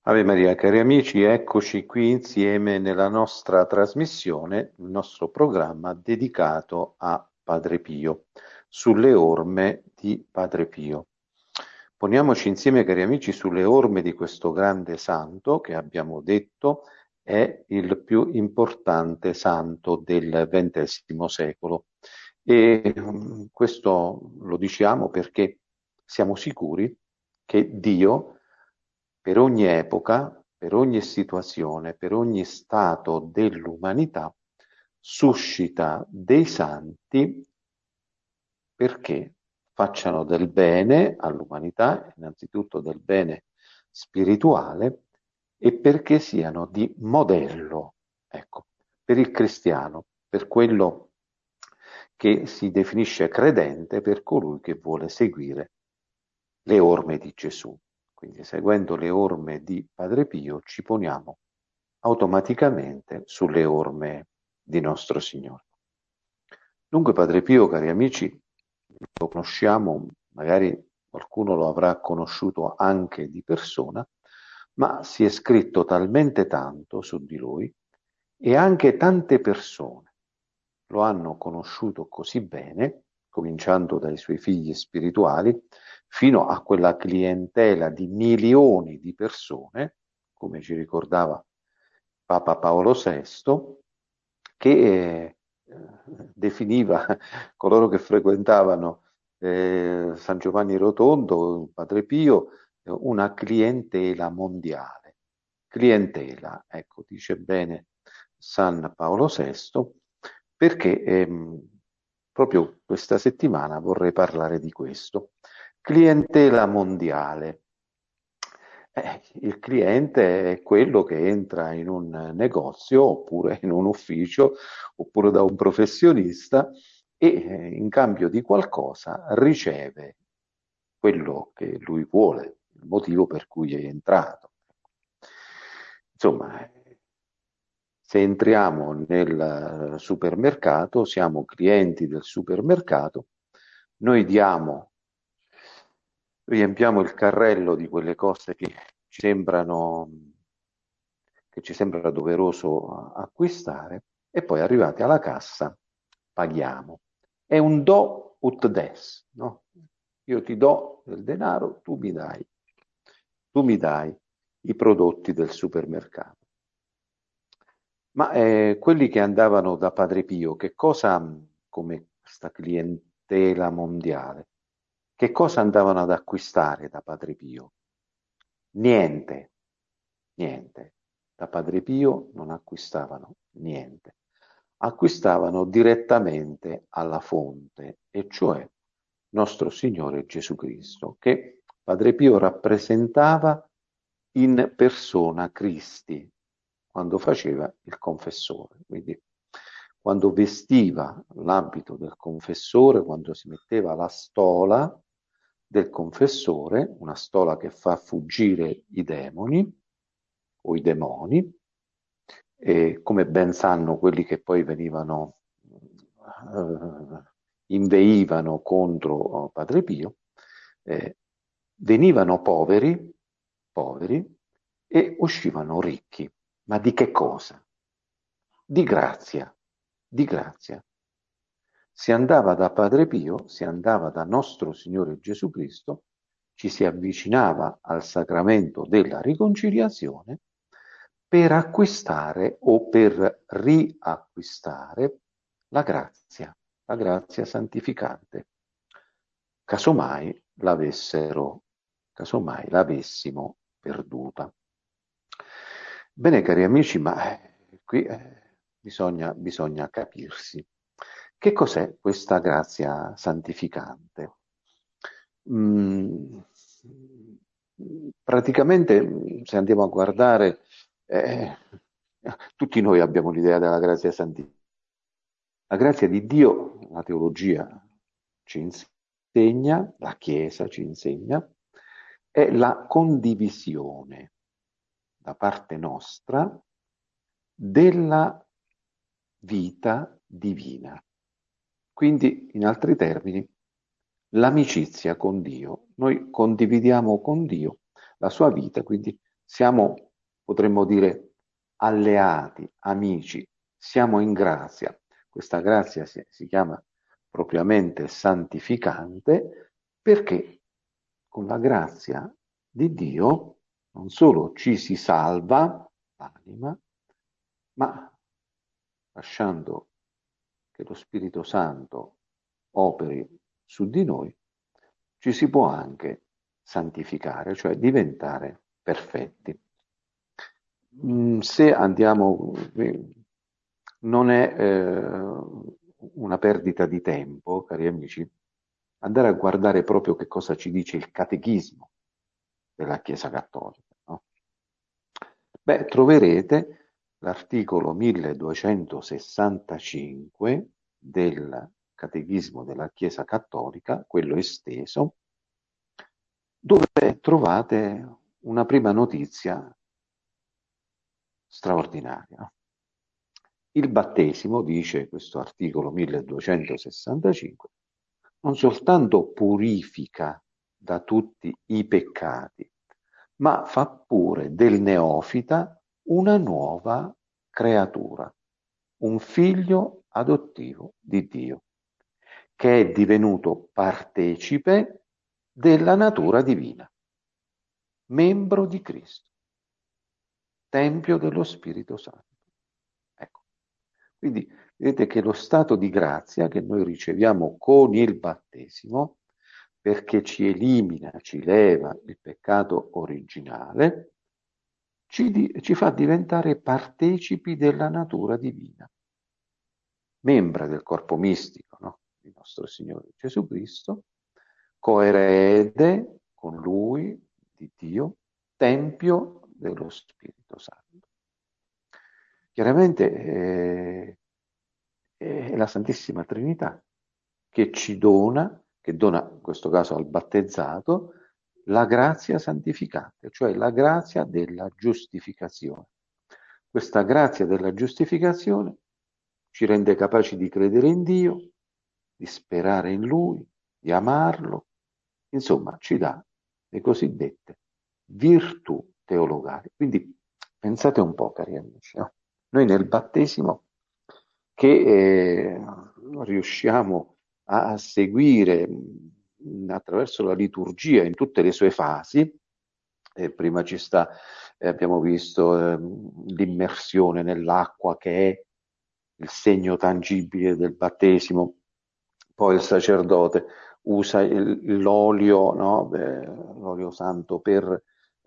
Ave Maria, cari amici, eccoci qui insieme nella nostra trasmissione, il nostro programma dedicato a Padre Pio, sulle orme di Padre Pio. Poniamoci insieme, cari amici, sulle orme di questo grande santo che abbiamo detto è il più importante santo del XX secolo. E questo lo diciamo perché siamo sicuri che Dio per ogni epoca, per ogni situazione, per ogni stato dell'umanità, suscita dei santi perché facciano del bene all'umanità, innanzitutto del bene spirituale, e perché siano di modello, ecco, per il cristiano, per quello che si definisce credente, per colui che vuole seguire le orme di Gesù. Quindi seguendo le orme di Padre Pio ci poniamo automaticamente sulle orme di nostro Signore. Dunque Padre Pio, cari amici, lo conosciamo, magari qualcuno lo avrà conosciuto anche di persona, ma si è scritto talmente tanto su di lui e anche tante persone lo hanno conosciuto così bene, cominciando dai suoi figli spirituali, fino a quella clientela di milioni di persone, come ci ricordava Papa Paolo VI, che definiva coloro che frequentavano San Giovanni Rotondo, Padre Pio, una clientela mondiale. Clientela, ecco, dice bene San Paolo VI, perché proprio questa settimana vorrei parlare di questo. Clientela mondiale. Il cliente è quello che entra in un negozio oppure in un ufficio oppure da un professionista e in cambio di qualcosa riceve quello che lui vuole, il motivo per cui è entrato. Insomma, se entriamo nel supermercato, siamo clienti del supermercato, noi riempiamo il carrello di quelle cose ci sembrano, che ci sembra doveroso acquistare e poi arrivati alla cassa paghiamo. È un do ut des, no? Io ti do del denaro, tu mi dai i prodotti del supermercato. Ma quelli che andavano da Padre Pio, che cosa, come questa clientela mondiale, che cosa andavano ad acquistare da Padre Pio? Niente, niente. Da Padre Pio non acquistavano niente. Acquistavano direttamente alla fonte, e cioè nostro Signore Gesù Cristo, che Padre Pio rappresentava in persona Cristi quando faceva il confessore. Quindi quando vestiva l'abito del confessore, quando si metteva la stola del confessore, una stola che fa fuggire i demoni o i demoni, e come ben sanno quelli che poi venivano, inveivano contro Padre Pio, eh, venivano poveri e uscivano ricchi. Ma di che cosa? Di grazia, di grazia. Si andava da Padre Pio, si andava da nostro Signore Gesù Cristo, ci si avvicinava al sacramento della riconciliazione per acquistare o per riacquistare la grazia santificante, casomai casomai l'avessimo perduta. Bene, cari amici, ma qui bisogna capirsi. Che cos'è questa grazia santificante? Mm, praticamente, se andiamo a guardare, eh, tutti noi abbiamo l'idea della grazia santificante. La grazia di Dio, la teologia ci insegna, la Chiesa ci insegna, è la condivisione da parte nostra della vita divina. Quindi, in altri termini, l'amicizia con Dio. Noi condividiamo con Dio la sua vita, quindi siamo, potremmo dire, alleati, amici, siamo in grazia. Questa grazia si chiama propriamente santificante perché con la grazia di Dio non solo ci si salva l'anima, ma lasciando che lo Spirito Santo operi su di noi, ci si può anche santificare, cioè diventare perfetti. Se andiamo, non è una perdita di tempo, cari amici, andare a guardare proprio che cosa ci dice il catechismo della Chiesa Cattolica, no? Beh, troverete l'articolo 1265 del Catechismo della Chiesa Cattolica, quello esteso, dove trovate una prima notizia straordinaria. Il battesimo, dice questo articolo 1265, non soltanto purifica da tutti i peccati, ma fa pure del neofita una nuova creatura, un figlio adottivo di Dio, che è divenuto partecipe della natura divina, membro di Cristo, tempio dello Spirito Santo. Ecco. Quindi vedete che lo stato di grazia che noi riceviamo con il battesimo, perché ci elimina, ci leva il peccato originale, ci fa diventare partecipi della natura divina, membra del corpo mistico, no? Di nostro Signore Gesù Cristo, coerede con Lui, di Dio, tempio dello Spirito Santo. Chiaramente è la Santissima Trinità che dona in questo caso al battezzato, la grazia santificante, cioè la grazia della giustificazione. Questa grazia della giustificazione ci rende capaci di credere in Dio, di sperare in Lui, di amarlo, insomma ci dà le cosiddette virtù teologali. Quindi pensate un po', cari amici, no? Noi nel battesimo che riusciamo a seguire attraverso la liturgia in tutte le sue fasi, prima ci sta, abbiamo visto l'immersione nell'acqua che è il segno tangibile del battesimo, poi il sacerdote usa l'olio, no? L'olio santo per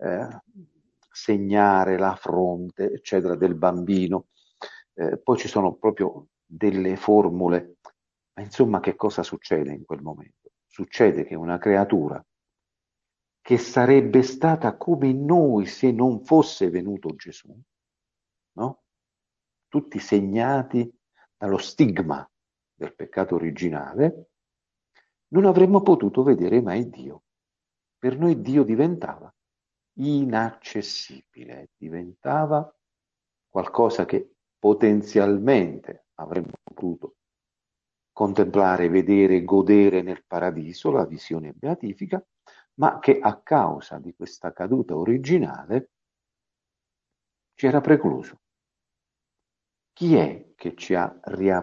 segnare la fronte, eccetera, del bambino. Poi ci sono proprio delle formule, ma insomma che cosa succede in quel momento? Succede che una creatura che sarebbe stata come noi se non fosse venuto Gesù, no? Tutti segnati dallo stigma del peccato originale, non avremmo potuto vedere mai Dio. Per noi Dio diventava inaccessibile, diventava qualcosa che potenzialmente avremmo potuto contemplare, vedere, godere nel paradiso, la visione beatifica, ma che a causa di questa caduta originale ci era precluso. Chi è che ci ha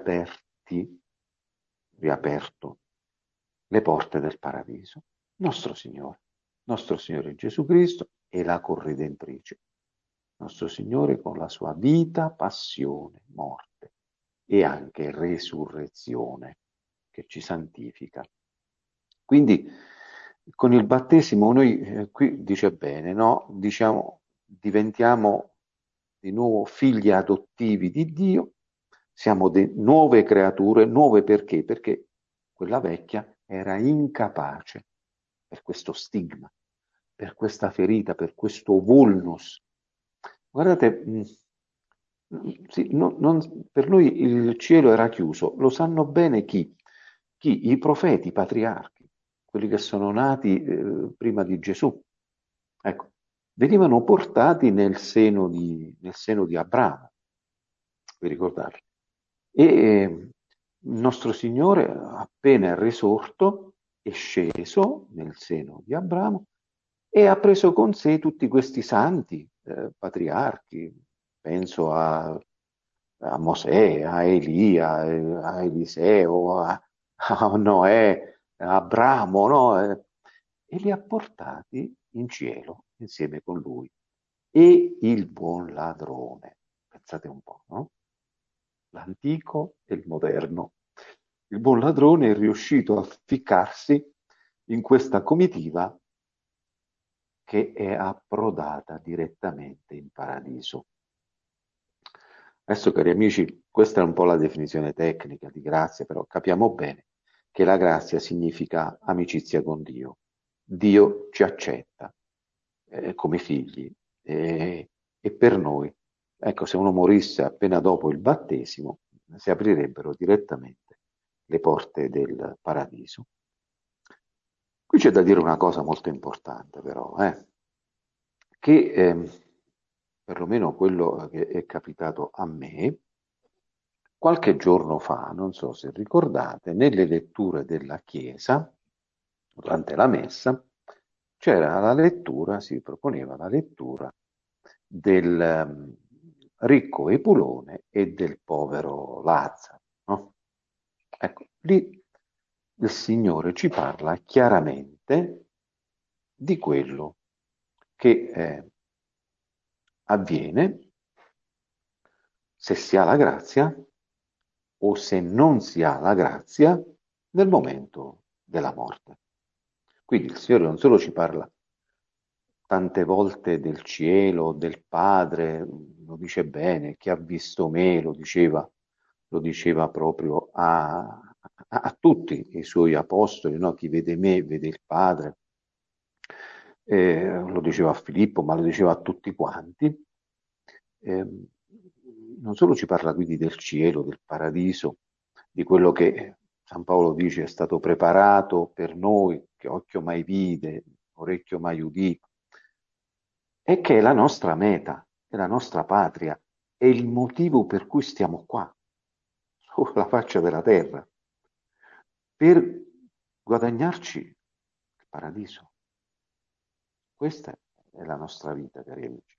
riaperto le porte del paradiso? Nostro Signore Gesù Cristo e la corredentrice. Nostro Signore con la sua vita, passione, morte e anche resurrezione che ci santifica. Quindi con il battesimo noi, qui dice bene, no? Diciamo, diventiamo di nuovo figli adottivi di Dio, siamo nuove creature, nuove perché? Perché quella vecchia era incapace per questo stigma, per questa ferita, per questo vulnus. Guardate, sì, per lui il cielo era chiuso, lo sanno bene chi? Chi? I profeti, i patriarchi, quelli che sono nati prima di Gesù. Ecco, venivano portati nel seno di Abramo, vi ricordate? E il nostro Signore, appena è risorto, è sceso nel seno di Abramo e ha preso con sé tutti questi santi, patriarchi, penso a Mosè, a Elia, a Eliseo, a Noè, a Abramo, no? E li ha portati in cielo insieme con lui. E il buon ladrone, pensate un po', no? L'antico e il moderno. Il buon ladrone è riuscito a ficcarsi in questa comitiva che è approdata direttamente in paradiso. Adesso, cari amici, questa è un po' la definizione tecnica di grazia, però capiamo bene che la grazia significa amicizia con Dio. Dio ci accetta come figli e per noi, ecco, se uno morisse appena dopo il battesimo, si aprirebbero direttamente le porte del paradiso. Qui c'è da dire una cosa molto importante, però, che perlomeno quello che è capitato a me, qualche giorno fa, non so se ricordate, nelle letture della Chiesa, durante la messa, c'era la lettura, si proponeva la lettura del ricco Epulone e del povero Lazzaro, no? Ecco, lì il Signore ci parla chiaramente di quello che avviene se si ha la grazia o se non si ha la grazia nel momento della morte. Quindi il Signore non solo ci parla tante volte del cielo, del Padre, lo dice bene, chi ha visto me, lo diceva proprio a tutti i suoi apostoli, no? Chi vede me vede il Padre, lo diceva a Filippo, ma lo diceva a tutti quanti. Non solo ci parla quindi del cielo, del paradiso, di quello che San Paolo dice è stato preparato per noi, che occhio mai vide, orecchio mai udì, e che è la nostra meta, è la nostra patria, è il motivo per cui stiamo qua, sulla faccia della terra, per guadagnarci il paradiso. Questa è la nostra vita, cari amici.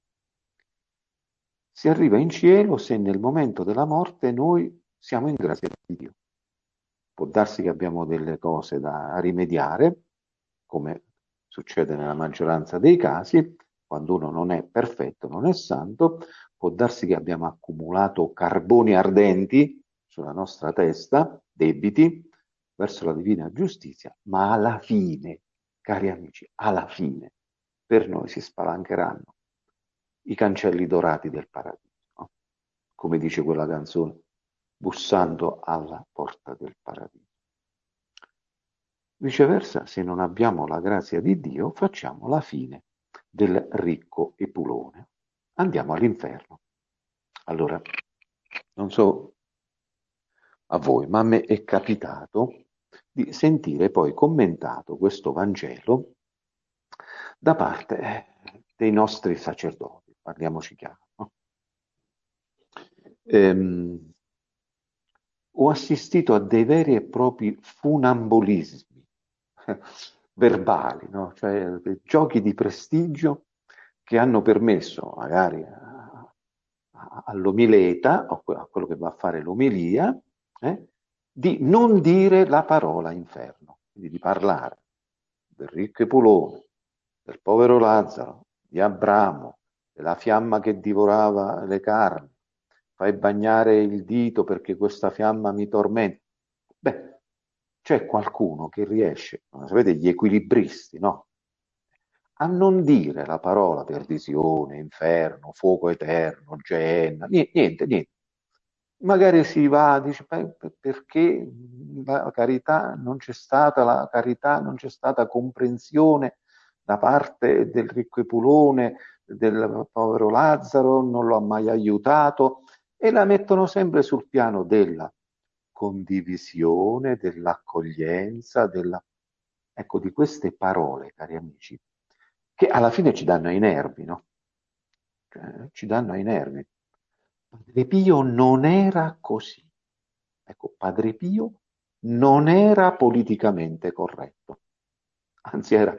Si arriva in cielo se nel momento della morte noi siamo in grazia di Dio. Può darsi che abbiamo delle cose da rimediare, come succede nella maggioranza dei casi, quando uno non è perfetto, non è santo, può darsi che abbiamo accumulato carboni ardenti sulla nostra testa, debiti, verso la divina giustizia, ma alla fine, cari amici, alla fine, per noi si spalancheranno i cancelli dorati del paradiso, no? Come dice quella canzone, bussando alla porta del paradiso. Viceversa, se non abbiamo la grazia di Dio, facciamo la fine del ricco Epulone. Andiamo all'inferno. Allora, non so a voi, ma a me è capitato di sentire poi commentato questo Vangelo da parte dei nostri sacerdoti, parliamoci chiaro, no? Ho assistito a dei veri e propri funambolismi verbali, no? Cioè giochi di prestigio che hanno permesso magari all'omileta o a quello che va a fare l'omilia di non dire la parola inferno, quindi di parlare del ricco Epulone, del povero Lazzaro, di Abramo, della fiamma che divorava le carni, fai bagnare il dito perché questa fiamma mi tormenta. Beh, c'è qualcuno che riesce, sapete, gli equilibristi, no? A non dire la parola perdizione, inferno, fuoco eterno, Geenna, niente, niente. Magari si va, dice, perché la carità non c'è stata, la carità non c'è stata comprensione da parte del ricco Epulone, del povero Lazzaro, non lo ha mai aiutato e la mettono sempre sul piano della condivisione, dell'accoglienza, ecco, di queste parole, cari amici, che alla fine ci danno ai nervi, no? Cioè, ci danno ai nervi. Padre Pio non era così. Ecco, Padre Pio non era politicamente corretto, anzi era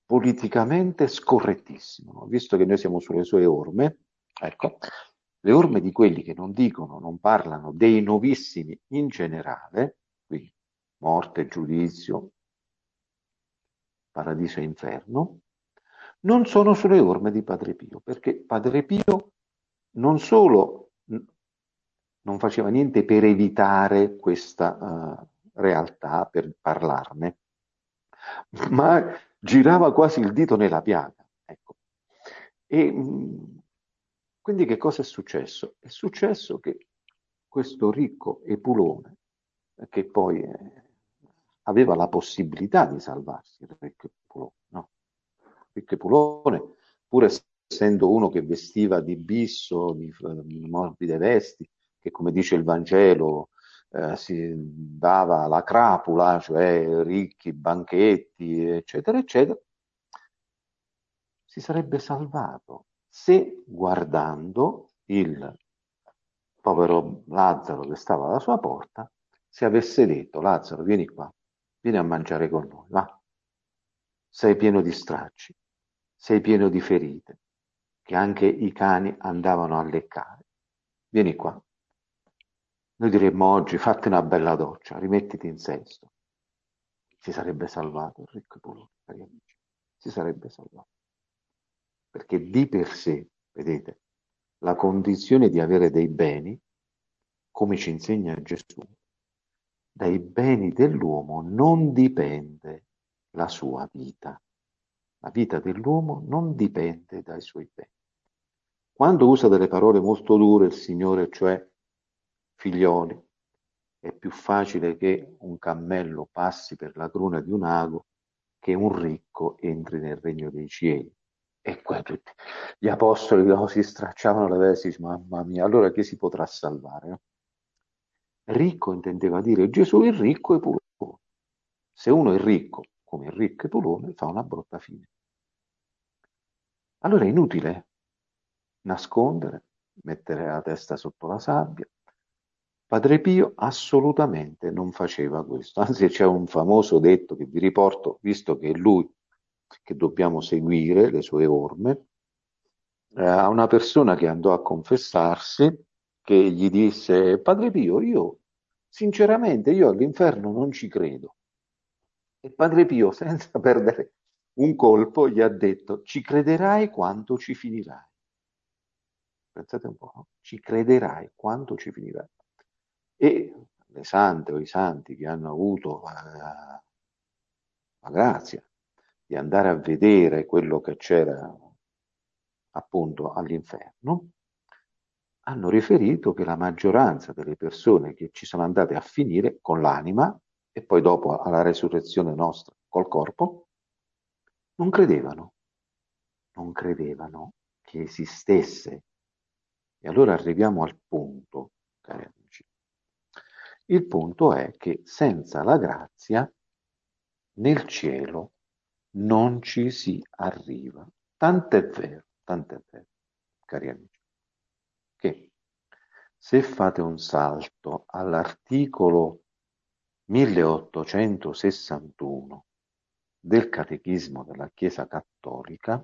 politicamente scorrettissimo, visto che noi siamo sulle sue orme, ecco, le orme di quelli che non dicono, non parlano dei novissimi in generale, quindi morte, giudizio, paradiso e inferno, non sono sulle orme di Padre Pio, perché Padre Pio non solo non faceva niente per evitare questa realtà, per parlarne, ma girava quasi il dito nella piaga. Ecco. E quindi che cosa è successo? È successo che questo ricco Epulone, che poi aveva la possibilità di salvarsi, il ricco Epulone, no? Il ricco Epulone, pur essendo uno che vestiva di bisso, di morbide vesti, che come dice il Vangelo si dava la crapula, cioè ricchi banchetti, eccetera, eccetera, si sarebbe salvato se guardando il povero Lazzaro che stava alla sua porta, si avesse detto: Lazzaro, vieni qua, vieni a mangiare con noi, va. Sei pieno di stracci, sei pieno di ferite, che anche i cani andavano a leccare. Vieni qua. Noi diremmo oggi: fatti una bella doccia, rimettiti in sesto. Si sarebbe salvato il ricco Epulone, cari amici. Si sarebbe salvato. Perché di per sé, vedete, la condizione di avere dei beni, come ci insegna Gesù, dai beni dell'uomo non dipende la sua vita. La vita dell'uomo non dipende dai suoi beni. Quando usa delle parole molto dure il Signore, cioè figlioli, è più facile che un cammello passi per la cruna di un ago che un ricco entri nel regno dei cieli. E qua tutti gli apostoli si stracciavano le vesti, mamma mia, allora chi si potrà salvare? Ricco intendeva dire Gesù il ricco e Epulone. Se uno è ricco, come il ricco Epulone, fa una brutta fine. Allora è inutile nascondere, mettere la testa sotto la sabbia. Padre Pio assolutamente non faceva questo, anzi c'è un famoso detto che vi riporto, visto che è lui che dobbiamo seguire le sue orme, a una persona che andò a confessarsi, che gli disse: Padre Pio, io sinceramente io all'inferno non ci credo. E Padre Pio, senza perdere un colpo, gli ha detto: ci crederai quando ci finirai. Pensate un po', no? Ci crederai quando ci finirai. E le sante o i santi che hanno avuto la grazia di andare a vedere quello che c'era appunto all'inferno, hanno riferito che la maggioranza delle persone che ci sono andate a finire con l'anima e poi dopo alla resurrezione nostra col corpo, non credevano, non credevano che esistesse. E allora arriviamo al punto, cari amici. Il punto è che senza la grazia nel cielo non ci si arriva. Tant'è vero, cari amici, che se fate un salto all'articolo 1861 del Catechismo della Chiesa Cattolica,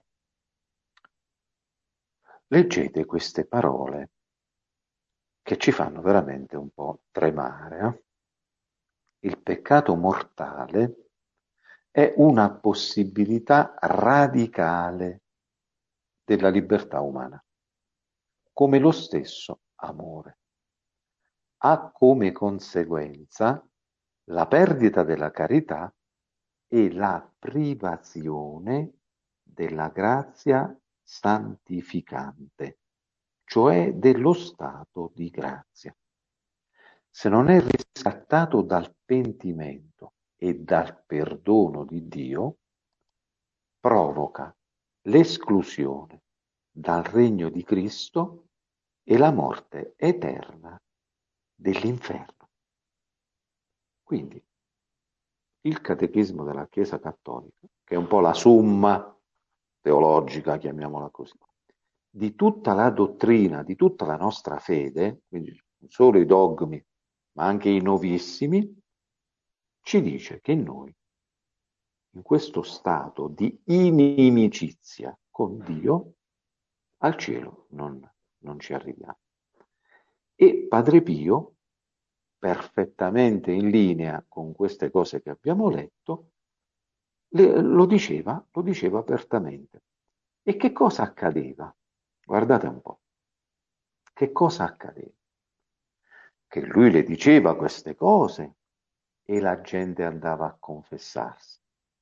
leggete queste parole che ci fanno veramente un po' tremare. Il peccato mortale è una possibilità radicale della libertà umana, come lo stesso amore. Ha come conseguenza la perdita della carità e la privazione della grazia santificante, cioè dello stato di grazia. Se non è riscattato dal pentimento e dal perdono di Dio, provoca l'esclusione dal regno di Cristo e la morte eterna dell'inferno. Quindi il catechismo della Chiesa Cattolica, che è un po' la somma teologica, chiamiamola così, di tutta la dottrina, di tutta la nostra fede, quindi non solo i dogmi, ma anche i novissimi, ci dice che noi in questo stato di inimicizia con Dio, al cielo non ci arriviamo. E Padre Pio, perfettamente in linea con queste cose che abbiamo letto, lo diceva apertamente. E che cosa accadeva? Guardate un po'. Che cosa accadeva? Che lui le diceva queste cose e la gente andava a confessarsi.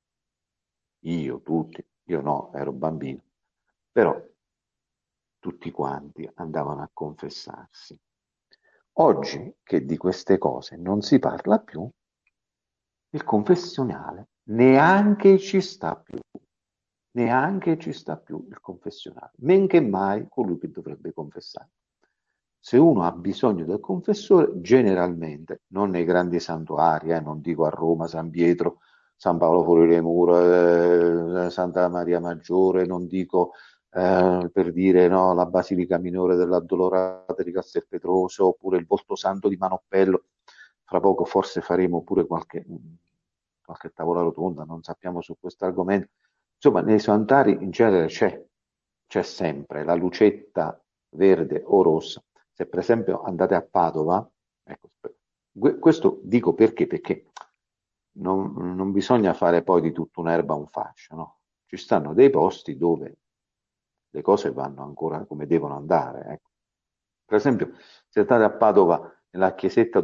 Io no, ero bambino, però tutti quanti andavano a confessarsi. Oggi che di queste cose non si parla più, il confessionale neanche ci sta più il confessionale, men che mai colui che dovrebbe confessare. Se uno ha bisogno del confessore, generalmente, non nei grandi santuari, non dico a Roma, San Pietro, San Paolo fuori le mura, Santa Maria Maggiore, non dico per dire no, la Basilica Minore dell'Addolorata di Castelpetroso, oppure il Volto Santo di Manoppello. Fra poco forse faremo pure qualche tavola rotonda, non sappiamo su questo argomento. Insomma, nei santari in genere c'è sempre la lucetta verde o rossa. Se per esempio andate a Padova, ecco, questo dico perché non bisogna fare poi di tutta un'erba un fascio, no? Ci stanno dei posti dove le cose vanno ancora come devono andare. Ecco. Per esempio, se andate a Padova, nella chiesetta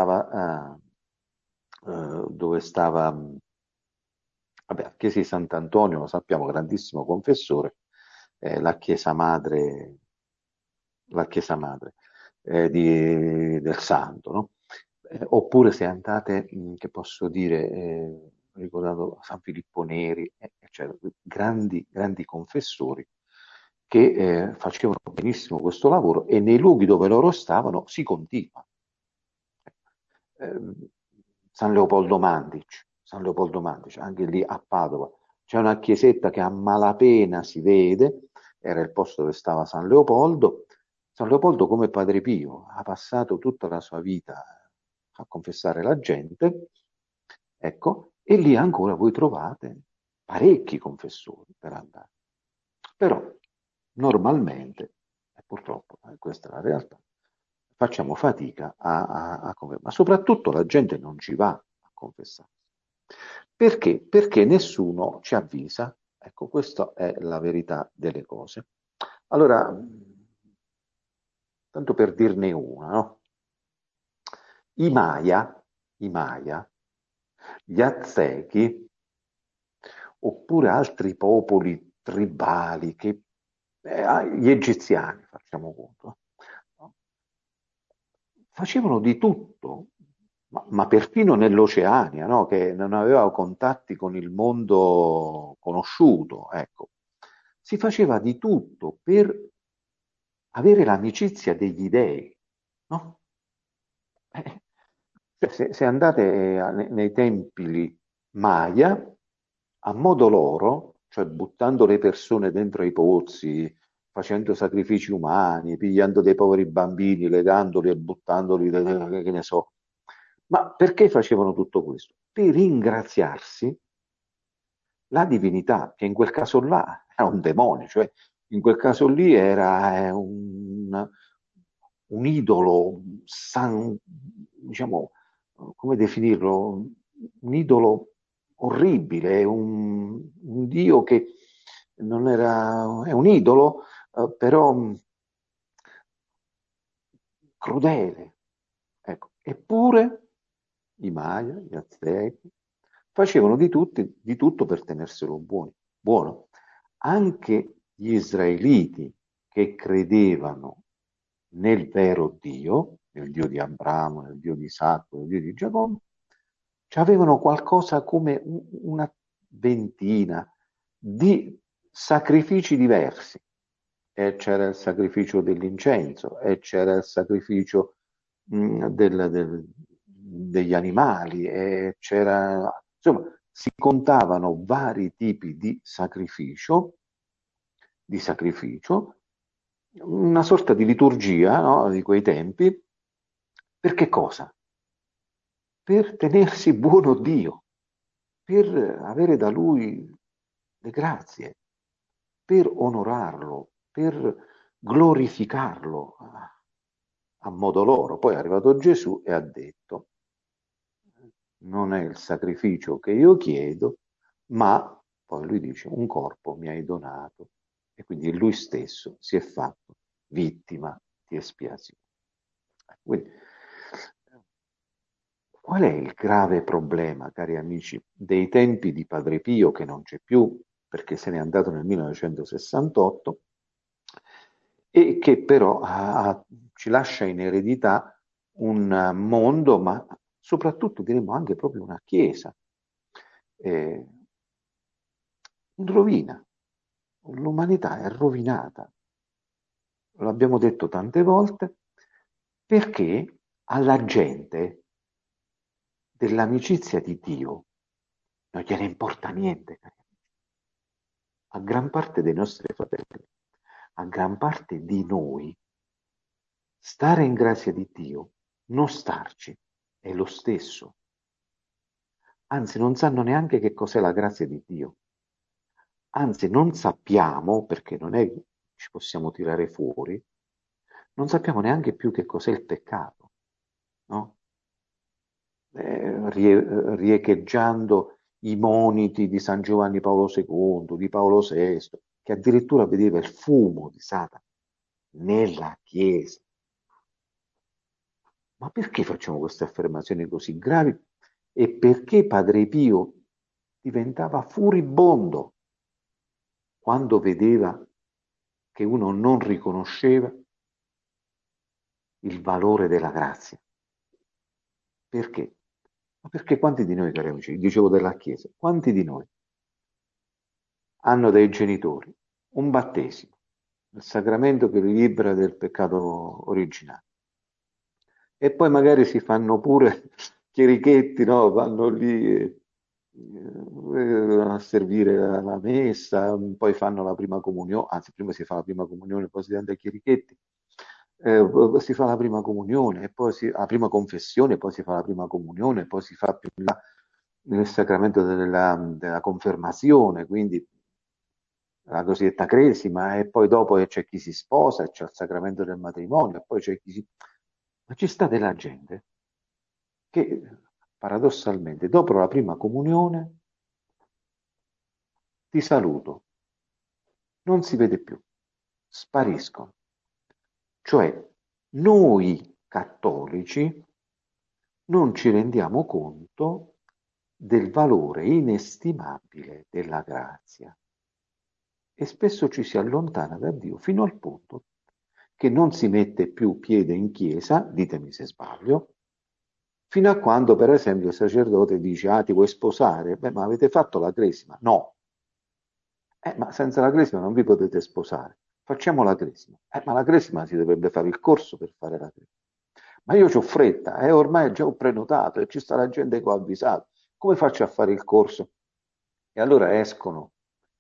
dove stava, vabbè, la chiesa di Sant'Antonio, lo sappiamo, grandissimo confessore, la chiesa madre, del Santo, no? Oppure se andate, che posso dire, ricordato San Filippo Neri, cioè, grandi confessori che facevano benissimo questo lavoro e nei luoghi dove loro stavano si continua. Eh, San Leopoldo Mandic, anche lì a Padova, c'è una chiesetta che a malapena si vede, era il posto dove stava San Leopoldo. San Leopoldo, come Padre Pio, ha passato tutta la sua vita a confessare la gente, ecco, e lì ancora voi trovate parecchi confessori per andare. Però normalmente, e purtroppo questa è la realtà, facciamo fatica a confessare, ma soprattutto la gente non ci va a confessare. Perché? Perché nessuno ci avvisa. Ecco, questa è la verità delle cose. Allora, tanto per dirne una, no? I Maya, gli Aztechi, oppure altri popoli tribali, gli egiziani, facciamo conto, no? Facevano di tutto, ma perfino nell'Oceania, no? Che non aveva contatti con il mondo conosciuto, ecco. Si faceva di tutto per avere l'amicizia degli dei, no? Se andate nei templi Maya, a modo loro, cioè buttando le persone dentro i pozzi, facendo sacrifici umani, pigliando dei poveri bambini, legandoli e buttandoli, che ne so. Ma perché facevano tutto questo? Per ringraziarsi la divinità, che in quel caso là era un demonio, cioè in quel caso lì era un idolo, diciamo, come definirlo? Un idolo orribile, un Dio che non era, è un idolo, però crudele. Ecco. Eppure i Maya, gli Aztechi, facevano di tutto per tenerselo buono. Anche gli israeliti che credevano nel vero Dio, nel Dio di Abramo, nel Dio di Isacco, nel Dio di Giacobbe, avevano qualcosa come una ventina di sacrifici diversi. E c'era il sacrificio dell'incenso, e c'era il sacrificio degli animali, e c'era, insomma, si contavano vari tipi di sacrificio, una sorta di liturgia, no, di quei tempi, per che cosa? Per tenersi buono Dio, per avere da lui le grazie, per onorarlo, per glorificarlo a modo loro. Poi è arrivato Gesù e ha detto: non è il sacrificio che io chiedo, ma poi lui dice: un corpo mi hai donato, e quindi lui stesso si è fatto vittima di espiazione. Quindi, qual è il grave problema, cari amici, dei tempi di Padre Pio, che non c'è più perché se n'è andato nel 1968, e che però ci lascia in eredità un mondo, ma soprattutto diremmo anche proprio una Chiesa in rovina. L'umanità è rovinata, lo abbiamo detto tante volte, perché alla gente dell'amicizia di Dio non gliene importa niente, cari amici. A gran parte dei nostri fratelli, a gran parte di noi, stare in grazia di Dio, non starci, è lo stesso. Anzi, non sanno neanche che cos'è la grazia di Dio. Anzi, non sappiamo, perché non è che ci possiamo tirare fuori, non sappiamo neanche più che cos'è il peccato, no? Riecheggiando i moniti di San Giovanni Paolo II, di Paolo VI, che addirittura vedeva il fumo di Satana nella Chiesa. Ma perché facciamo queste affermazioni così gravi? E perché Padre Pio diventava furibondo quando vedeva che uno non riconosceva il valore della grazia? Perché? Ma perché quanti di noi, cari amici, dicevo della Chiesa, quanti di noi hanno dei genitori, un battesimo, il sacramento che li libera del peccato originale, e poi magari si fanno pure chierichetti, no? Vanno lì a servire la messa, poi fanno la prima comunione, anzi prima si fa la prima comunione, poi si danno ai chierichetti, si fa la prima comunione, e poi la prima confessione, poi si fa la prima comunione, poi si fa più in là nel sacramento della confermazione, quindi la cosiddetta cresima, e poi dopo c'è chi si sposa, e c'è il sacramento del matrimonio, e poi c'è chi si... Ma ci sta della gente che paradossalmente dopo la prima comunione ti saluto, non si vede più, spariscono. Cioè noi cattolici non ci rendiamo conto del valore inestimabile della grazia e spesso ci si allontana da Dio fino al punto che non si mette più piede in chiesa, ditemi se sbaglio, fino a quando per esempio il sacerdote dice: ah, ti vuoi sposare? Beh, ma avete fatto la cresima? No. Ma senza la cresima non vi potete sposare. Facciamo la cresima. Ma la cresima si dovrebbe fare il corso per fare la cresima. Ma io ho fretta, ormai già ho prenotato e ci sta la gente che ho avvisato. Come faccio a fare il corso? E allora escono,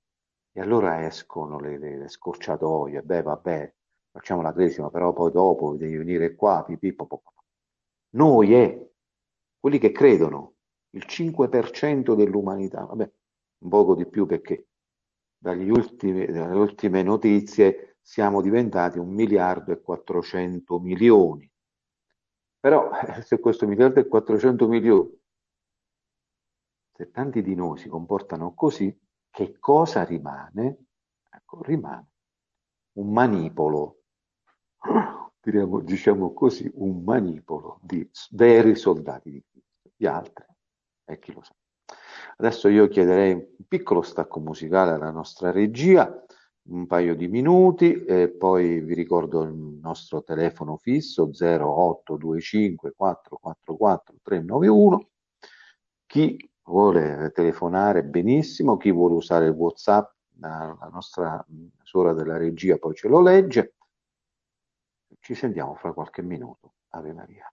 le scorciatoie. Beh, vabbè, facciamo la cresima, però poi dopo devi venire qua, pipì, popò. Noi, quelli che credono, il 5% dell'umanità, vabbè, un poco di più perché dalle ultime notizie siamo diventati 1.400.000.000. Però se questo 1.400.000.000, se tanti di noi si comportano così, che cosa rimane? Ecco, rimane un manipolo, diciamo così, un manipolo di veri soldati di Cristo. Gli altri, e chi lo sa. Adesso io chiederei un piccolo stacco musicale alla nostra regia, un paio di minuti, e poi vi ricordo il nostro telefono fisso 0825 444 391. Chi vuole telefonare benissimo, chi vuole usare il WhatsApp, la nostra suora della regia poi ce lo legge. Ci sentiamo fra qualche minuto. Ave Maria.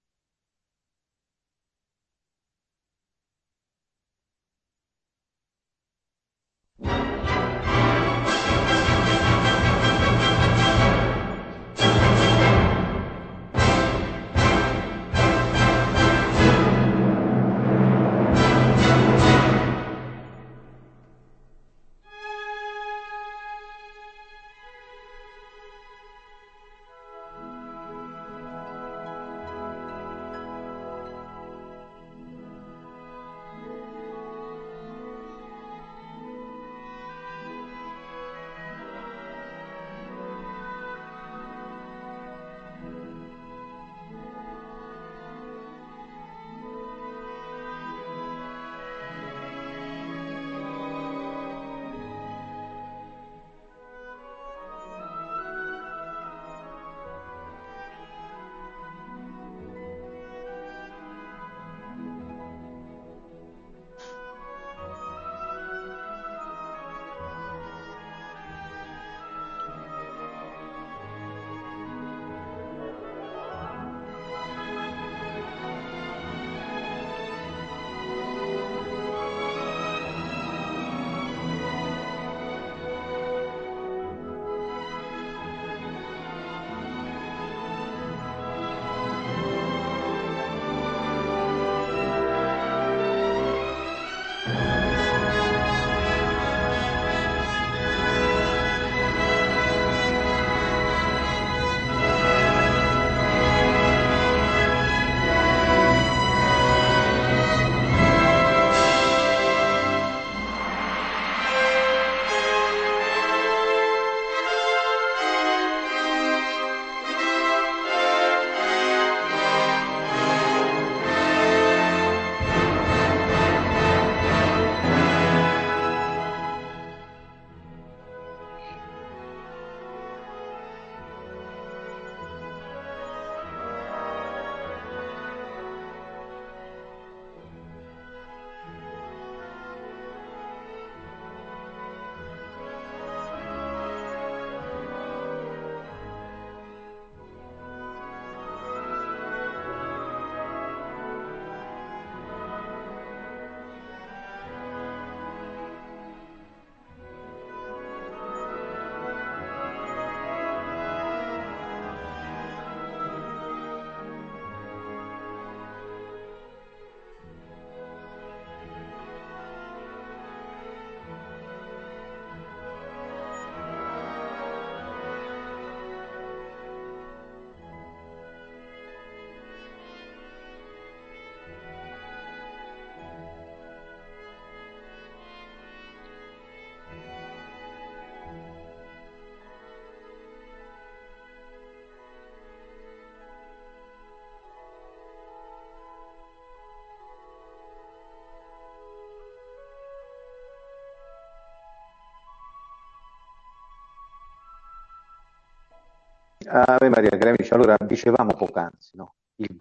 Ave Maria, cari amici, allora dicevamo poc'anzi, no?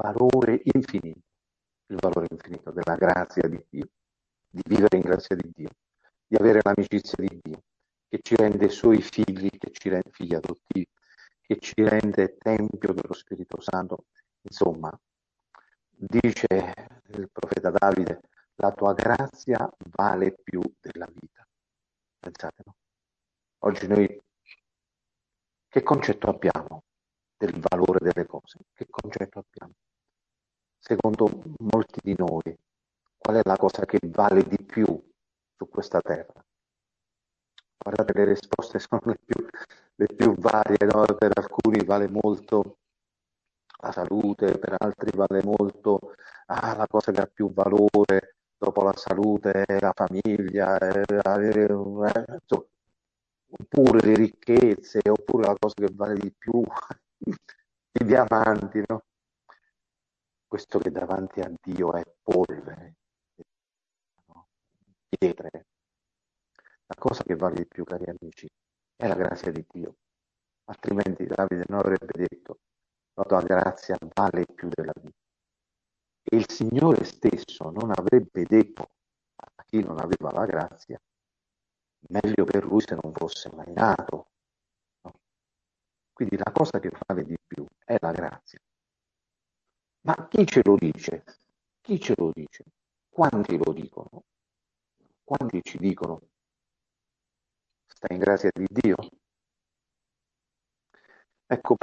Il valore infinito della grazia di Dio, di vivere in grazia di Dio, di avere l'amicizia di Dio, che ci rende suoi figli, che ci rende figli adottivi, che ci rende tempio dello Spirito Santo. Insomma, dice il profeta Davide, la tua grazia vale più della vita. Pensate, no? Oggi noi che concetto abbiamo del valore delle cose? Che concetto abbiamo? Secondo molti di noi, qual è la cosa che vale di più su questa terra? Guardate, le risposte sono le più varie, no? Per alcuni vale molto la salute, per altri vale molto la cosa che ha più valore dopo la salute è la famiglia, insomma, oppure le ricchezze, oppure la cosa che vale di più, i diamanti, no? Questo che davanti a Dio è polvere, no? Pietre. La cosa che vale di più, cari amici, è la grazia di Dio. Altrimenti Davide non avrebbe detto, la tua grazia vale più della vita. E il Signore stesso non avrebbe detto a chi non aveva la grazia, meglio per lui se non fosse mai nato. No? Quindi la cosa che vale di più è la grazia. Ma chi ce lo dice? Chi ce lo dice? Quanti lo dicono? Quanti ci dicono stai in grazia di Dio? Ecco,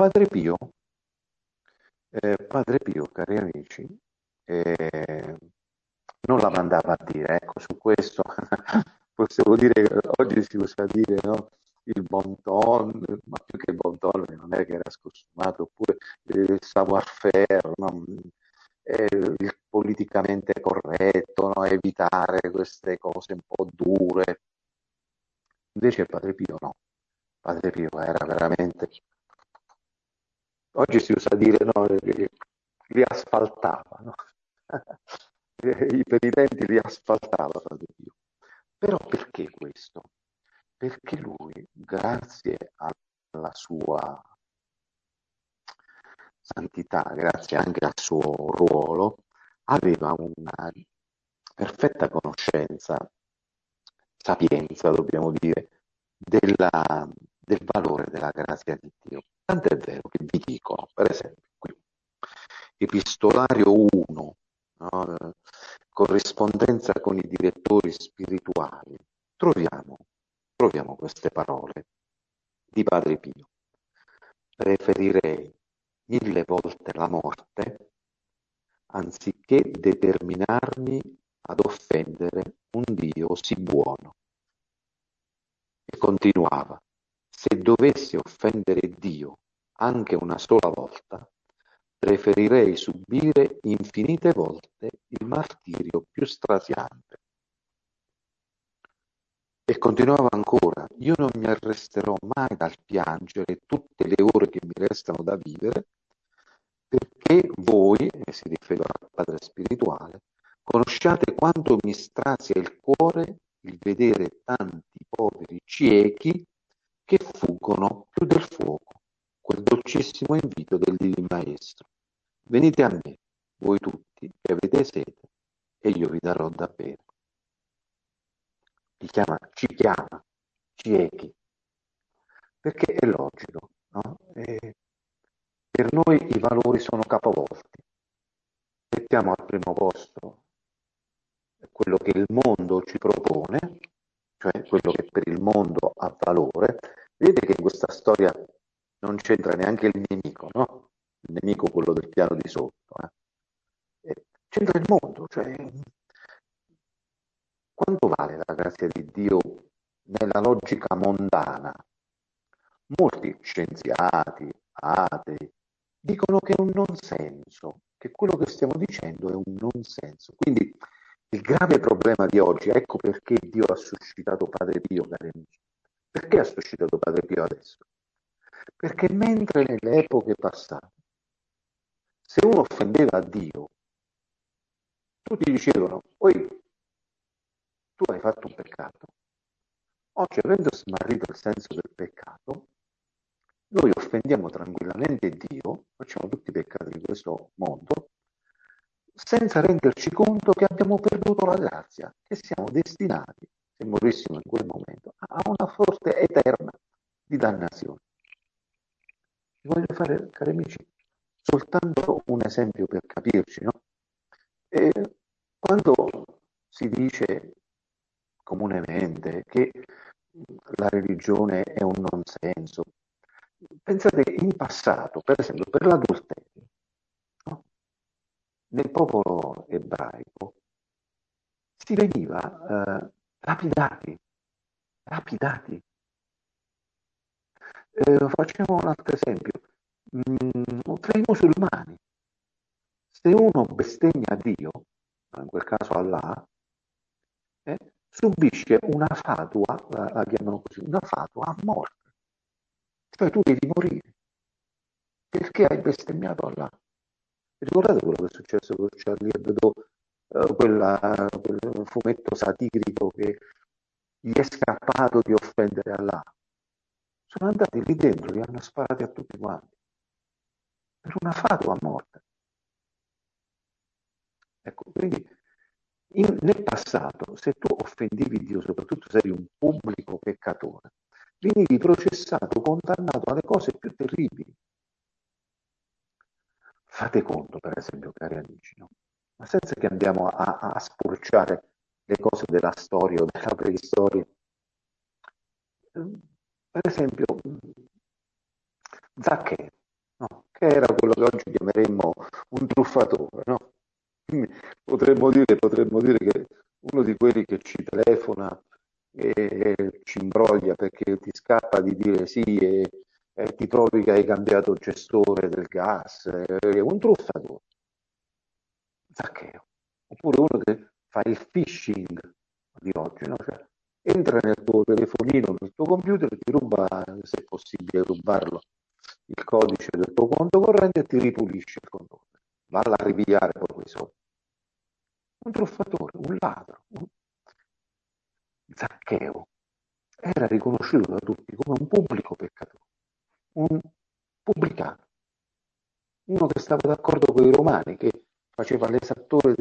Padre Pio, cari amici, eh, non la mandava a dire, ecco, su questo possiamo dire che oggi si usa dire, no? Il bon ton, ma più che bon ton non è che era scostumato, oppure il savoir-faire, no? Il politicamente corretto, no? Evitare queste cose un po' dure. Invece Padre Pio no, Padre Pio era veramente, oggi si usa dire, no, li asfaltava, no? I penitenti li asfaltava Padre Pio. Però perché questo? Perché lui, grazie alla sua santità, grazie anche al suo ruolo, aveva una perfetta conoscenza, sapienza, dobbiamo dire, del valore della grazia di Dio. Tant'è vero che vi dicono, per esempio, qui, Epistolario 1, no? Corrispondenza con i direttori spirituali, troviamo, troviamo queste parole di Padre Pio. Preferirei 1000 volte la morte anziché determinarmi ad offendere un Dio sì buono. E continuava, se dovessi offendere Dio anche una sola volta, preferirei subire infinite volte il martirio più strasiante. E continuava ancora, io non mi arresterò mai dal piangere tutte le ore che mi restano da vivere, perché voi, e si riferiva al padre spirituale, conosciate quanto mi strazia il cuore il vedere tanti poveri ciechi che fuggono più del fuoco, quel dolcissimo invito del Divin Maestro. Venite a me, voi tutti che avete sete, e io vi darò da bere. Ci chiama ciechi, perché è logico, no? Per noi i valori sono capovolti. Mettiamo al primo posto quello che il mondo ci propone, cioè quello che per il mondo ha valore. Vedete che in questa storia non c'entra neanche il nemico, no? Il nemico quello del piano di sotto. C'entra il mondo, cioè quanto vale la grazia di Dio nella logica mondana? Molti scienziati, atei, dicono che è un non senso, che quello che stiamo dicendo è un non senso. Quindi il grave problema di oggi, ecco perché Dio ha suscitato Padre Pio, cari amici. Perché ha suscitato Padre Pio adesso? Perché mentre nelle epoche passate, se uno offendeva a Dio, tutti dicevano, poi tu hai fatto un peccato. Oggi, avendo smarrito il senso del peccato, noi offendiamo tranquillamente Dio, facciamo tutti i peccati di questo mondo, senza renderci conto che abbiamo perduto la grazia, che siamo destinati, se morissimo in quel momento, a una sorte eterna di dannazione. Vi voglio fare, cari amici, soltanto un esempio per capirci, no? E quando si dice comunemente che la religione è un non senso, pensate in passato, per esempio, per l'adulterio, no? Nel popolo ebraico si veniva lapidati, lapidati. Facciamo un altro esempio. Tra i musulmani, se uno bestemmia Dio, in quel caso Allah, subisce una fatua, la chiamano così, una fatua a morte. Cioè tu devi morire perché hai bestemmiato Allah. Ricordate quello che è successo con Charlie Hebdo, quel fumetto satirico che gli è scappato di offendere Allah? Sono andati lì dentro, li hanno sparati a tutti quanti, per una fatua a morte. Ecco, quindi nel passato, se tu offendivi Dio, soprattutto se eri un pubblico peccatore, venivi processato, condannato alle cose più terribili. Fate conto, per esempio, cari amici, no? Ma senza che andiamo a spulciare le cose della storia o della preistoria. Per esempio, Zaccheo, no? Che era quello che oggi chiameremmo un truffatore, no? Quindi potremmo dire che uno di quelli che ci telefona e ci imbroglia perché ti scappa di dire sì e ti trovi che hai cambiato gestore del gas, un truffatore, Zaccheo. Oppure uno che fa il phishing di oggi, no? Cioè, entra nel tuo telefonino, nel tuo computer, ti ruba, se è possibile rubarlo, il codice del tuo conto corrente e ti ripulisce il conto corrente. Valla a ripigliare poi i soldi. Un truffatore, un ladro, un Zaccheo era riconosciuto da tutti come un pubblico peccatore, un pubblicato, uno che stava d'accordo con i romani, che faceva l'esattore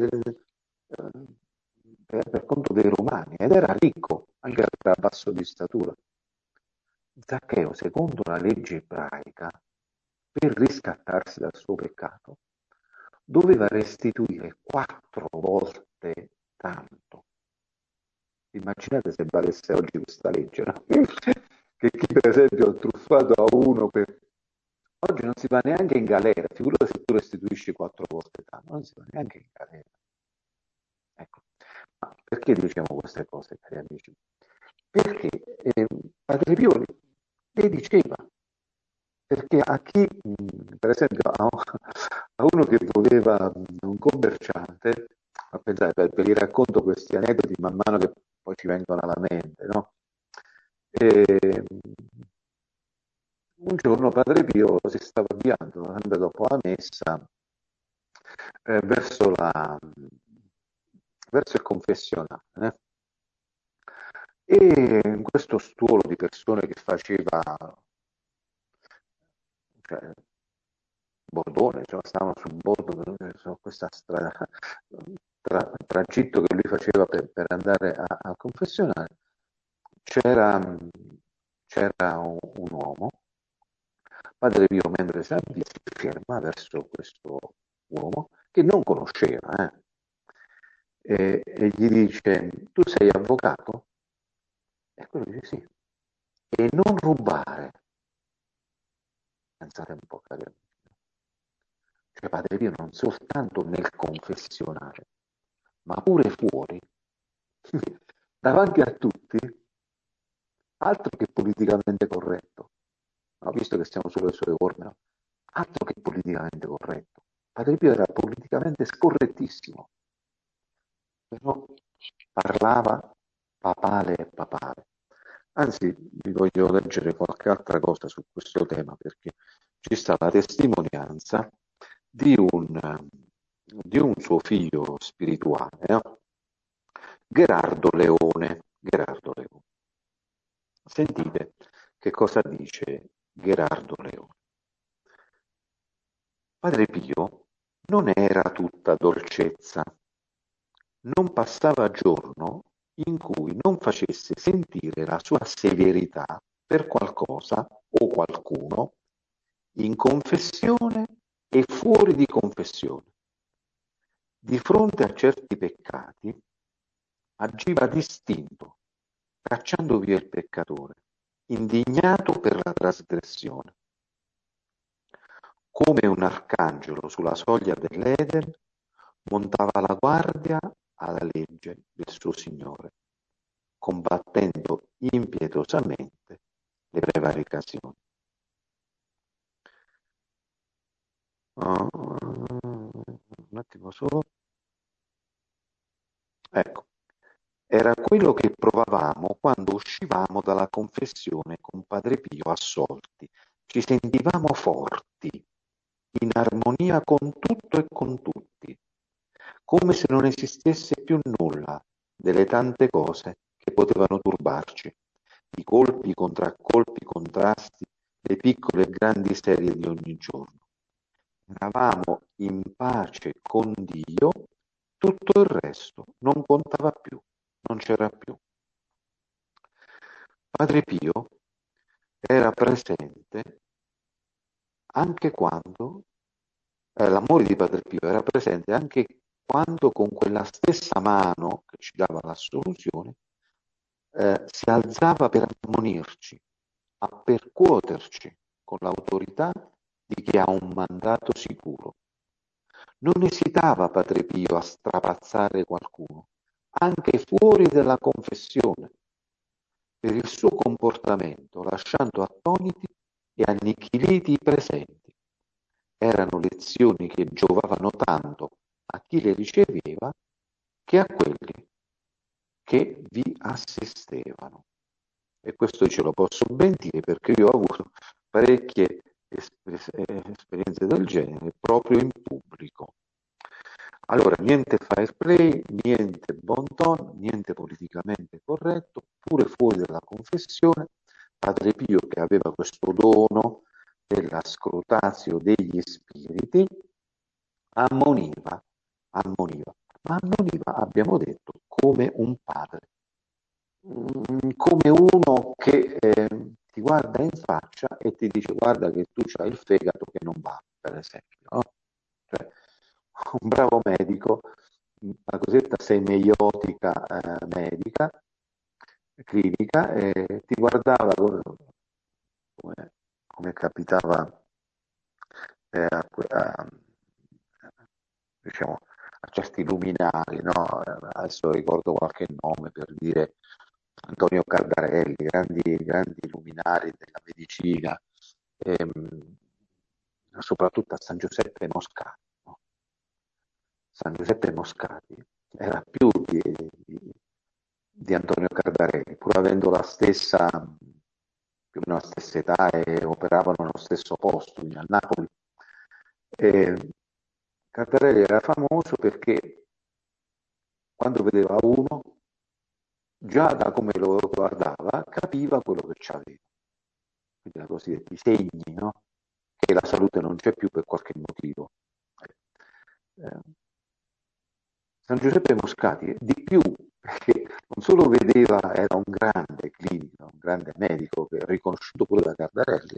per conto dei romani ed era ricco, anche se era basso di statura. Zaccheo, secondo la legge ebraica, per riscattarsi dal suo peccato, doveva restituire 4 volte tanto. Immaginate se valesse oggi questa legge, no? Che chi per esempio ha truffato a uno per... Oggi non si va neanche in galera, figurati se tu restituisci 4 volte tanto, non si va neanche in galera. Ecco. Ma perché diciamo queste cose, cari amici? Perché Padre Pio le diceva, perché a chi, per esempio, a uno che voleva un commerciante, a pensare, ve li racconto questi aneddoti man mano che poi ci vengono alla mente, no? E, un giorno Padre Pio si stava avviando, sempre dopo la messa, verso il confessionale, e in questo stuolo di persone che faceva, cioè, Bordone, cioè, stavano sul bordo su questa strada, tragitto che lui faceva per andare al confessionale, c'era, c'era un uomo. Padre Pio, mentre si avvia, si ferma verso questo uomo che non conosceva, e gli dice: tu sei avvocato? E quello dice sì. E non rubare. Pensate un po', cari amici. Cioè Padre Pio non soltanto nel confessionale, ma pure fuori, davanti a tutti, altro che politicamente corretto. No, visto che siamo sulle sue orme, no? Altro che politicamente corretto. Padre Pio era politicamente scorrettissimo, però parlava papale e papale. Anzi, vi voglio leggere qualche altra cosa su questo tema perché ci sta la testimonianza di un suo figlio spirituale, no? Gherardo Leone. Gherardo Leone. Sentite che cosa dice Gherardo Leone. Padre Pio non era tutta dolcezza, non passava giorno in cui non facesse sentire la sua severità per qualcosa o qualcuno in confessione e fuori di confessione. Di fronte a certi peccati agiva distinto, cacciando via il peccatore, indignato per la trasgressione. Come un arcangelo sulla soglia dell'Eden, montava la guardia alla legge del suo Signore, combattendo impietosamente le prevaricazioni. Un attimo solo. Ecco, era quello che provavamo quando uscivamo dalla confessione con Padre Pio assolti. Ci sentivamo forti, in armonia con tutto e con tutti, come se non esistesse più nulla delle tante cose che potevano turbarci, i colpi, i contraccolpi, i contrasti, le piccole e grandi serie di ogni giorno. Eravamo in pace con Dio, tutto il resto non contava più, non c'era più. Padre Pio era presente anche quando, l'amore di Padre Pio era presente anche quando con quella stessa mano che ci dava l'assoluzione si alzava per ammonirci, a percuoterci con l'autorità di chi ha un mandato sicuro. Non esitava Padre Pio a strapazzare qualcuno, anche fuori dalla confessione, per il suo comportamento, lasciando attoniti e annichiliti i presenti. Erano lezioni che giovavano tanto a chi le riceveva che a quelli che vi assistevano. E questo ce lo posso ben dire perché io ho avuto parecchie esperienze del genere proprio in pubblico. Allora, niente fair play, niente bon ton, niente politicamente corretto, pure fuori dalla confessione. Padre Pio, che aveva questo dono della scrutatio degli spiriti, ammoniva, ammoniva, ma ammoniva, abbiamo detto, come un padre, come uno che ti guarda in faccia e ti dice guarda che tu c'hai il fegato che non va, per esempio, no? Cioè, un bravo medico, la cosiddetta semeiotica medica, clinica, ti guardava come, come capitava a, diciamo, a certi luminari, no? Adesso ricordo qualche nome per dire Antonio Cardarelli, grandi luminari della medicina, ehm, soprattutto a San Giuseppe Moscati. No? San Giuseppe Moscati era più di Antonio Cardarelli, pur avendo la stessa, più o meno la stessa età e operavano nello stesso posto, quindi a Napoli. Cardarelli era famoso perché quando vedeva uno, già da come lo guardava, capiva quello che c'aveva. Quindi la cosiddetta i segni, no? Che la salute non c'è più per qualche motivo. Eh, San Giuseppe Moscati di più, perché non solo vedeva, era un grande clinico, un grande medico, che è riconosciuto pure da Cardarelli,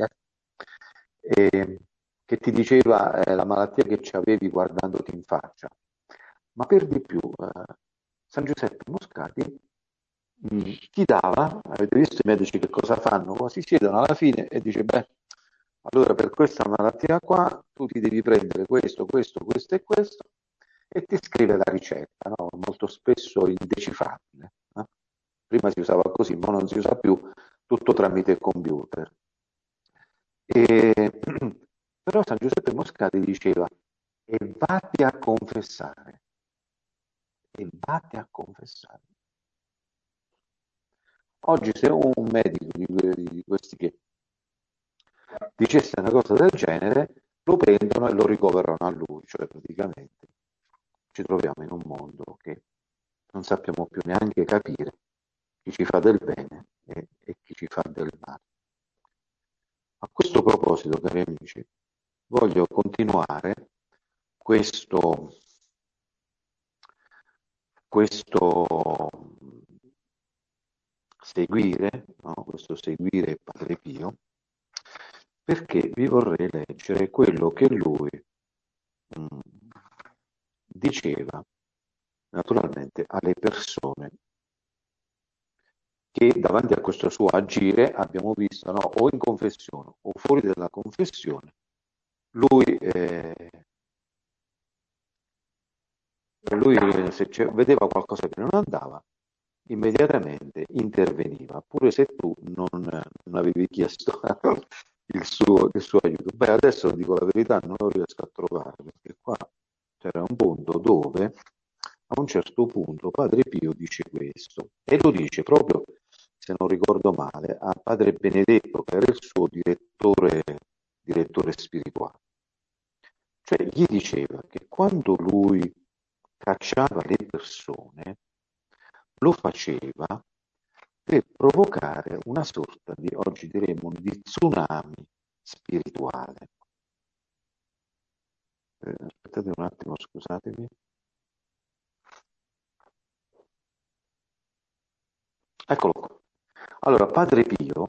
che ti diceva la malattia che ci avevi guardandoti in faccia. Ma per di più, San Giuseppe Moscati ti dava, avete visto i medici che cosa fanno? Si siedono alla fine e dice, beh, allora per questa malattia qua tu ti devi prendere questo, questo, questo e questo e ti scrive la ricetta, no? Molto spesso indecifrabile. No? Prima si usava così, ma non si usa più, tutto tramite computer. E, però San Giuseppe Moscati diceva, e vatti a confessare, e vatti a confessare. Oggi se un medico di questi che dicesse una cosa del genere, lo prendono e lo ricoverano a lui, cioè praticamente ci troviamo in un mondo che non sappiamo più neanche capire chi ci fa del bene e chi ci fa del male. A questo proposito, cari amici, voglio continuare questo, questo seguire, no? Questo seguire Padre Pio, perché vi vorrei leggere quello che lui mh, diceva naturalmente alle persone che davanti a questo suo agire abbiamo visto, no, o in confessione o fuori dalla confessione, lui, se vedeva qualcosa che non andava, immediatamente interveniva, pure se tu non avevi chiesto il suo aiuto. Beh, adesso dico la verità, non lo riesco a trovare, perché qua c'era un punto dove a un certo punto Padre Pio dice questo, e lo dice proprio, se non ricordo male, a Padre Benedetto, che era il suo direttore spirituale. Cioè, gli diceva che quando lui cacciava le persone, lo faceva per provocare una sorta di, oggi diremmo, di tsunami spirituale. Aspettate un attimo, scusatemi. Eccolo qua. Allora, Padre Pio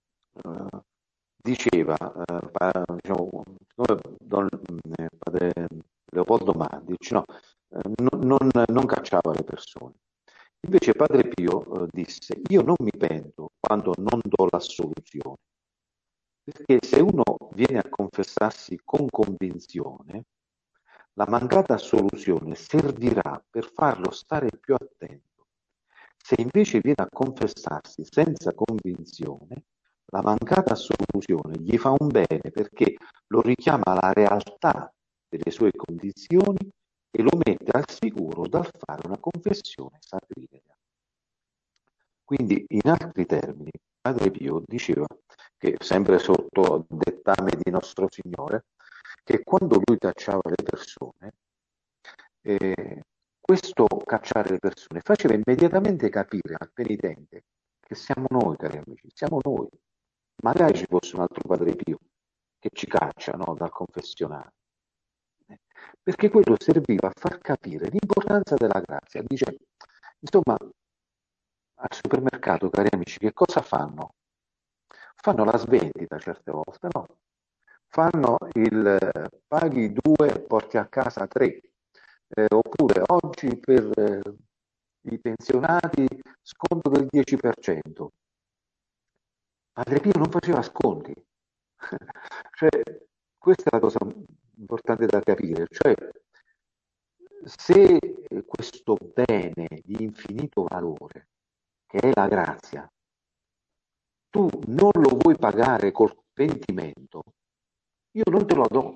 diceva, diciamo, padre Leopoldo Mandic, no, non cacciava le persone. Invece Padre Pio disse, io non mi pento quando non do l'assoluzione, perché se uno viene a confessarsi con convinzione, la mancata assoluzione servirà per farlo stare più attento. Se invece viene a confessarsi senza convinzione, la mancata assoluzione gli fa un bene perché lo richiama alla realtà delle sue condizioni e lo mette al sicuro dal fare una confessione sacrilega. Quindi, in altri termini, Padre Pio diceva che, sempre sotto dettame di Nostro Signore, che quando lui cacciava le persone, questo cacciare le persone faceva immediatamente capire al penitente che siamo noi, cari amici, siamo noi. Magari ci fosse un altro Padre Pio che ci caccia, no, dal confessionale. Perché quello serviva a far capire l'importanza della grazia. Dice, insomma, al supermercato, cari amici, che cosa fanno? Fanno la svendita certe volte, no? Fanno il paghi 2 porti a casa 3, oppure oggi per i pensionati sconto del 10%. Padre Pio non faceva sconti. Cioè, questa è la cosa importante da capire, cioè se questo bene di infinito valore, che è la grazia, tu non lo vuoi pagare col pentimento, io non te lo do.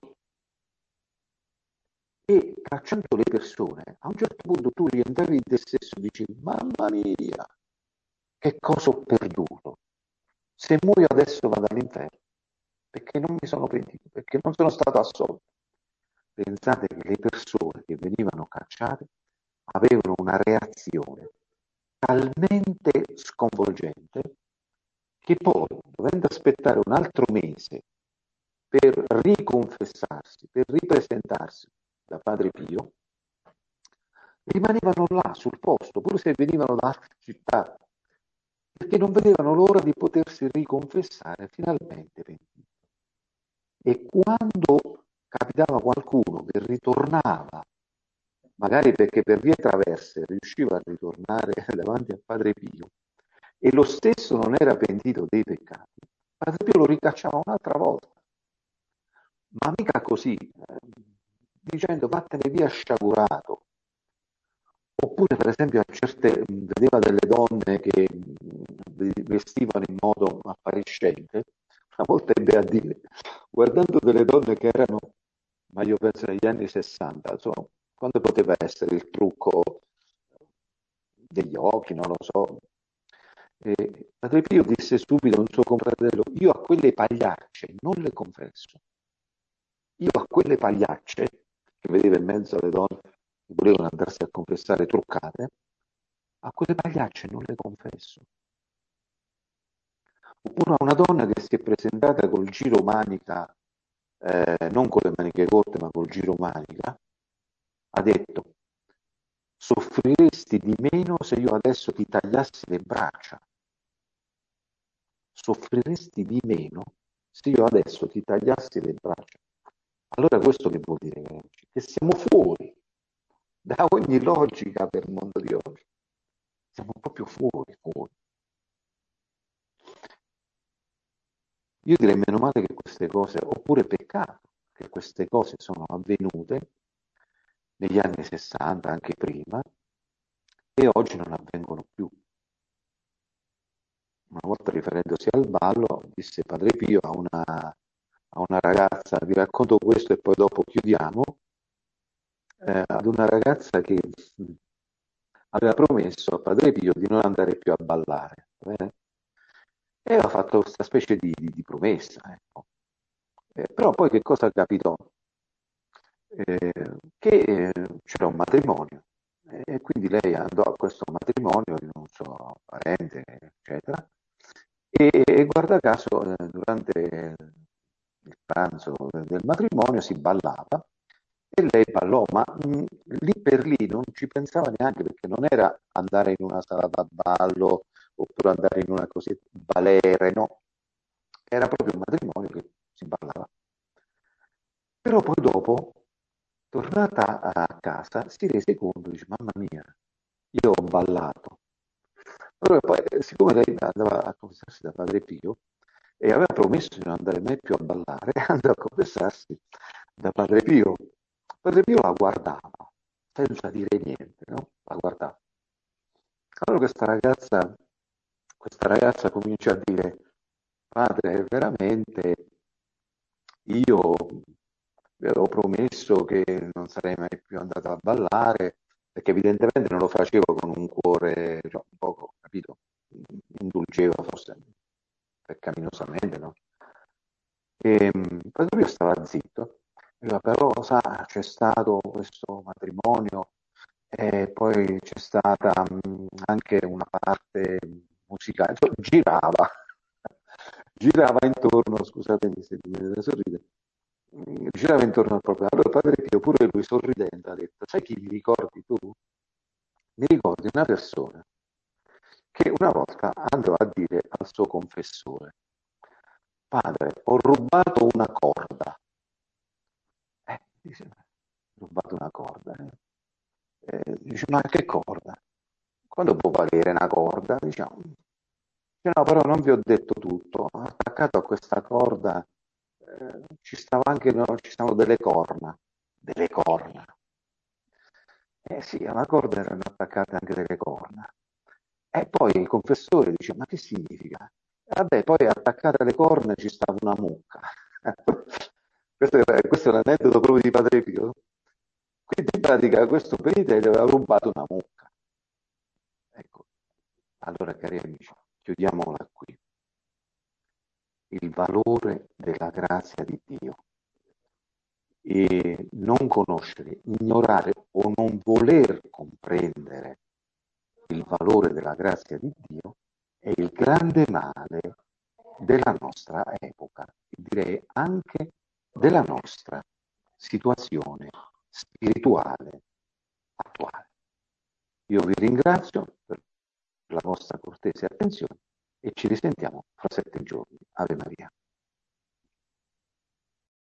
E cacciando le persone, a un certo punto tu rientravi in te stesso e dici, mamma mia, che cosa ho perduto? Se muoio adesso vado all'inferno, perché non mi sono pentito, perché non sono stato assolto. Pensate che le persone che venivano cacciate avevano una reazione talmente sconvolgente che poi, dovendo aspettare un altro mese per riconfessarsi, per ripresentarsi da Padre Pio, rimanevano là sul posto, pur se venivano da altre città, perché non vedevano l'ora di potersi riconfessare finalmente pentiti. E quando capitava qualcuno che ritornava, magari perché per vie traverse riusciva a ritornare davanti a Padre Pio, e lo stesso non era pentito dei peccati, Padre Pio lo ricacciava un'altra volta, ma mica così, dicendo vattene via sciagurato. Oppure, per esempio, vedeva delle donne che vestivano in modo appariscente, una volta ebbe a dire, guardando delle donne che erano, ma io penso negli anni 60, insomma, quando poteva essere il trucco degli occhi, non lo so. Padre Pio disse subito a un suo confratello, io a quelle pagliacce non le confesso. Io a quelle pagliacce, che vedeva in mezzo alle donne che volevano andarsi a confessare truccate, a quelle pagliacce non le confesso. oppure a una donna che si è presentata col giro manica, non con le maniche corte, ma col giro manica, ha detto: soffriresti di meno se io adesso ti tagliassi le braccia. Soffriresti di meno se io adesso ti tagliassi le braccia. Allora questo che vuol dire, amici? Che siamo fuori da ogni logica per il mondo di oggi. Siamo proprio fuori, fuori. Io direi meno male che queste cose, oppure peccato che queste cose sono avvenute negli anni 60, anche prima, e oggi non avvengono più. Una volta riferendosi al ballo, disse Padre Pio a una ragazza, vi racconto questo e poi dopo chiudiamo, ad una ragazza che aveva promesso a Padre Pio di non andare più a ballare, bene? E aveva fatto questa specie di promessa, ecco. Però poi che cosa capitò? Che c'era un matrimonio e quindi lei andò a questo matrimonio di un suo parente, eccetera, e guarda caso durante il pranzo del matrimonio si ballava e lei ballò, ma lì per lì non ci pensava neanche perché non era andare in una sala da ballo oppure andare in una così balere, no, era proprio un matrimonio che si ballava. Però poi dopo, tornata a casa, si rese conto, dice, mamma mia, io ho ballato. Allora poi, siccome lei andava a confessarsi da Padre Pio e aveva promesso di non andare mai più a ballare, andò a confessarsi da Padre Pio. Padre Pio la guardava, senza dire niente, no? La guardava. Allora questa ragazza comincia a dire, padre, veramente io vi avevo promesso che non sarei mai più andato a ballare, perché evidentemente non lo facevo con un cuore, cioè, un poco, capito? Indulgeva forse peccaminosamente, no? E proprio io stava zitto, diceva, però sa, c'è stato questo matrimonio e poi c'è stata anche una parte musicale, cioè, girava, girava intorno, scusatemi se mi viene da sorridere, girava intorno al proprio. Allora Padre Pio, pure lui sorridendo, ha detto, sai chi mi ricordi tu? Mi ricordi una persona che una volta andò a dire al suo confessore, padre, ho rubato una corda. Dice, ho rubato una corda. Dice, ma che corda? Quando può valere una corda? Diciamo, dice, no, però non vi ho detto tutto. Attaccato a questa corda ci stava anche, no, ci stavano delle corna. Delle corna. Eh sì, alla corda erano attaccate anche delle corna. E poi il confessore dice, ma che significa? Vabbè, poi attaccate alle corna ci stava una mucca. Questo è l'aneddoto proprio di Padre Pio. Quindi in pratica questo penitente aveva rubato una mucca. Ecco, allora cari amici, chiudiamola qui. Il valore della grazia di Dio. E non conoscere, ignorare o non voler comprendere il valore della grazia di Dio è il grande male della nostra epoca e direi anche della nostra situazione spirituale attuale. Io vi ringrazio per la vostra cortese attenzione e ci risentiamo fra 7 giorni. Ave Maria.